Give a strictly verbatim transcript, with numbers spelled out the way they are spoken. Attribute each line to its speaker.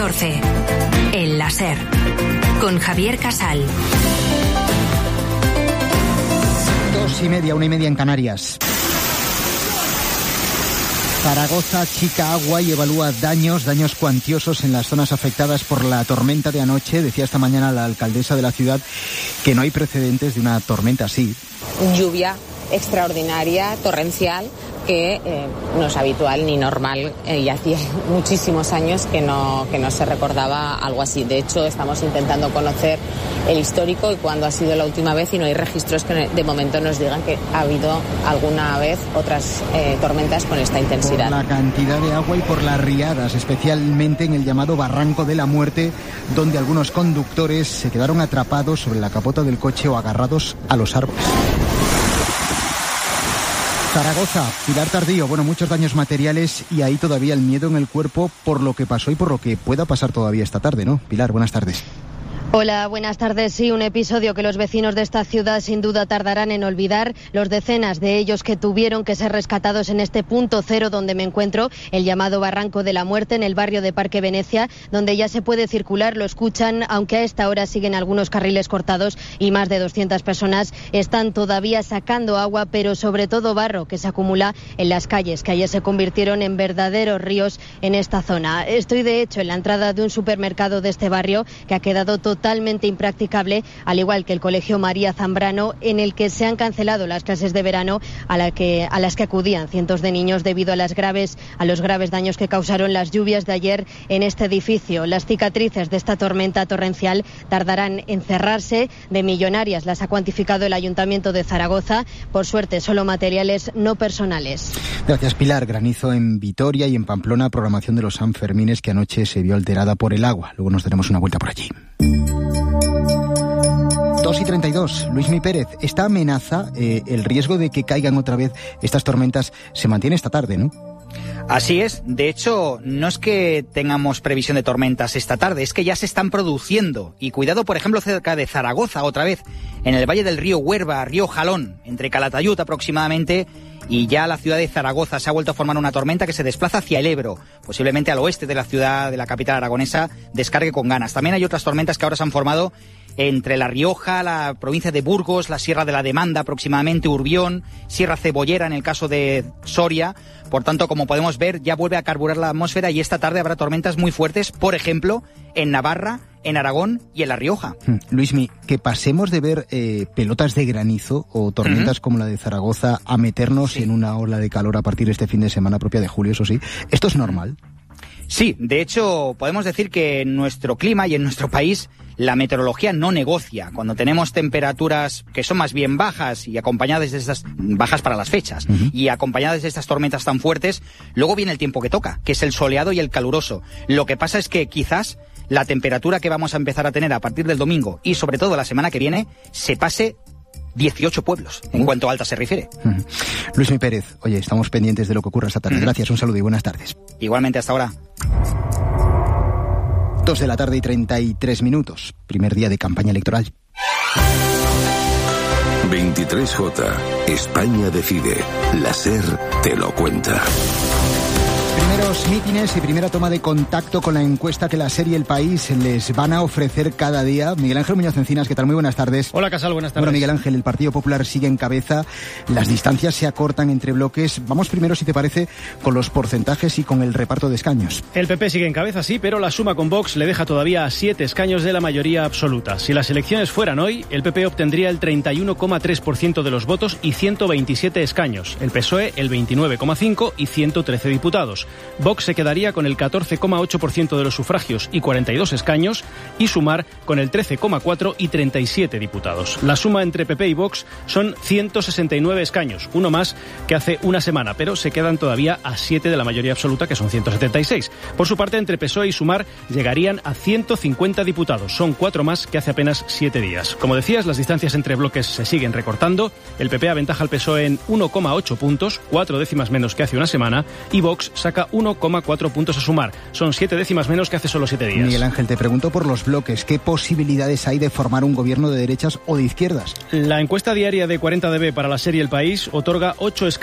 Speaker 1: catorce. El láser. Con Javier Casal.
Speaker 2: Dos y media, una y media en Canarias. Zaragoza achica agua y evalúa daños, daños cuantiosos en las zonas afectadas por la tormenta de anoche. Decía esta mañana la alcaldesa de la ciudad que no hay precedentes de una tormenta así.
Speaker 3: Lluvia extraordinaria, torrencial, que eh, no es habitual ni normal, eh, y hacía muchísimos años que no, que no se recordaba algo así. De hecho, estamos intentando conocer el histórico y cuándo ha sido la última vez, y no hay registros que de momento nos digan que ha habido alguna vez otras eh, tormentas con esta intensidad.
Speaker 2: Por la cantidad de agua y por las riadas, especialmente en el llamado Barranco de la Muerte, donde algunos conductores se quedaron atrapados sobre la capota del coche o agarrados a los árboles. Zaragoza, Pilar Tardío, bueno, muchos daños materiales y ahí todavía el miedo en el cuerpo por lo que pasó y por lo que pueda pasar todavía esta tarde, ¿no? Pilar, buenas tardes.
Speaker 4: Hola, buenas tardes. Sí, un episodio que los vecinos de esta ciudad sin duda tardarán en olvidar. Los decenas de ellos que tuvieron que ser rescatados en este punto cero donde me encuentro, el llamado Barranco de la Muerte, en el barrio de Parque Venecia, donde ya se puede circular, lo escuchan, aunque a esta hora siguen algunos carriles cortados y más de doscientas personas están todavía sacando agua, pero sobre todo barro que se acumula en las calles, que ayer se convirtieron en verdaderos ríos en esta zona. Estoy de hecho en la entrada de un supermercado de este barrio que ha quedado totalmente totalmente impracticable, al igual que el Colegio María Zambrano, en el que se han cancelado las clases de verano a, la que, a las que acudían cientos de niños debido a, las graves, a los graves daños que causaron las lluvias de ayer en este edificio. Las cicatrices de esta tormenta torrencial tardarán en cerrarse. De millonarias las ha cuantificado el Ayuntamiento de Zaragoza. Por suerte, solo materiales, no personales.
Speaker 2: Gracias, Pilar. Granizo en Vitoria y en Pamplona, programación de los Sanfermines que anoche se vio alterada por el agua. Luego nos daremos una vuelta por allí. dos y treinta y dos. Luismi Pérez, esta amenaza, eh, el riesgo de que caigan otra vez estas tormentas, se mantiene esta tarde, ¿no?
Speaker 5: Así es. De hecho, no es que tengamos previsión de tormentas esta tarde, es que ya se están produciendo. Y cuidado, por ejemplo, cerca de Zaragoza, otra vez, en el valle del río Huerva, río Jalón, entre Calatayud aproximadamente, y ya la ciudad de Zaragoza se ha vuelto a formar una tormenta que se desplaza hacia el Ebro, posiblemente al oeste de la ciudad, de la capital aragonesa, descargue con ganas. También hay otras tormentas que ahora se han formado entre La Rioja, la provincia de Burgos, la Sierra de la Demanda aproximadamente, Urbión, Sierra Cebollera en el caso de Soria. Por tanto, como podemos ver, ya vuelve a carburar la atmósfera y esta tarde habrá tormentas muy fuertes, por ejemplo, en Navarra, en Aragón y en La Rioja.
Speaker 2: Luismi, que pasemos de ver eh, pelotas de granizo o tormentas uh-huh. como la de Zaragoza a meternos sí. en una ola de calor a partir de este fin de semana propia de julio, eso sí. ¿Esto es normal?
Speaker 5: Sí, de hecho, podemos decir que en nuestro clima y en nuestro país la meteorología no negocia. Cuando tenemos temperaturas que son más bien bajas y acompañadas de estas bajas para las fechas uh-huh. y acompañadas de estas tormentas tan fuertes, luego viene el tiempo que toca, que es el soleado y el caluroso. Lo que pasa es que quizás la temperatura que vamos a empezar a tener a partir del domingo y sobre todo la semana que viene se pase dieciocho pueblos, en uh. cuanto a alta se refiere. Uh-huh.
Speaker 2: Luismi Pérez, oye, estamos pendientes de lo que ocurra esta tarde. Uh-huh. Gracias, un saludo y buenas tardes.
Speaker 5: Igualmente, hasta ahora.
Speaker 2: Dos de la tarde y treinta y tres minutos. Primer día de campaña electoral.
Speaker 6: veintitrés J. España decide. La SER te lo cuenta.
Speaker 2: Primeros mítines y primera toma de contacto con la encuesta que la SER y El País les van a ofrecer cada día. Miguel Ángel Muñoz Encinas, ¿qué tal? Muy buenas tardes.
Speaker 7: Hola, Casal, buenas tardes.
Speaker 2: Bueno, Miguel Ángel, el Partido Popular sigue en cabeza, las distancias se acortan entre bloques. Vamos primero, si te parece, con los porcentajes y con el reparto de escaños.
Speaker 7: El P P sigue en cabeza, sí, pero la suma con Vox le deja todavía a siete escaños de la mayoría absoluta. Si las elecciones fueran hoy, el P P obtendría el treinta y uno coma tres por ciento de los votos y ciento veintisiete escaños. El P S O E el veintinueve coma cinco por ciento y ciento trece diputados. Vox se quedaría con el catorce coma ocho por ciento de los sufragios y cuarenta y dos escaños, y Sumar con el trece coma cuatro por ciento y treinta y siete diputados. La suma entre P P y Vox son ciento sesenta y nueve escaños, uno más que hace una semana, pero se quedan todavía a siete de la mayoría absoluta, que son ciento setenta y seis. Por su parte, entre P S O E y Sumar llegarían a ciento cincuenta diputados, son cuatro más que hace apenas siete días. Como decías, las distancias entre bloques se siguen recortando. El P P aventaja al P S O E en uno coma ocho puntos, cuatro décimas menos que hace una semana, y Vox saca uno coma cuatro puntos a Sumar. Son siete décimas menos que hace solo siete días.
Speaker 2: Miguel Ángel, te pregunto por los bloques. ¿Qué posibilidades hay de formar un gobierno de derechas o de izquierdas?
Speaker 7: La encuesta diaria de cuarenta D B para la SER y El País otorga ocho escaños